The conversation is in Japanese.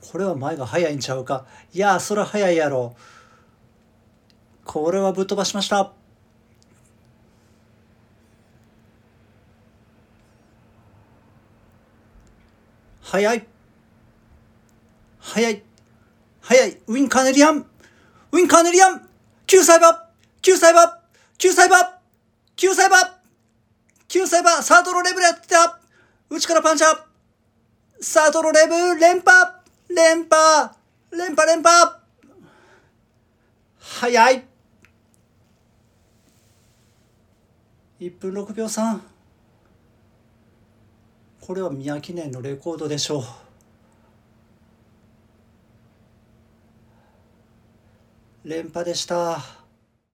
これは前が早いんちゃうか。いやそれは早いやろ。これはぶっ飛ばしました。早い早い早い。ウィン・カーネリアンウィン・カーネリアン9歳馬9歳馬9歳馬9歳馬9歳馬サードロレブルやってた。内からパンチャーサードロレブ連覇連覇連覇連覇。早い。1分6秒3。これは宮記念のレコードでしょう。連覇でした。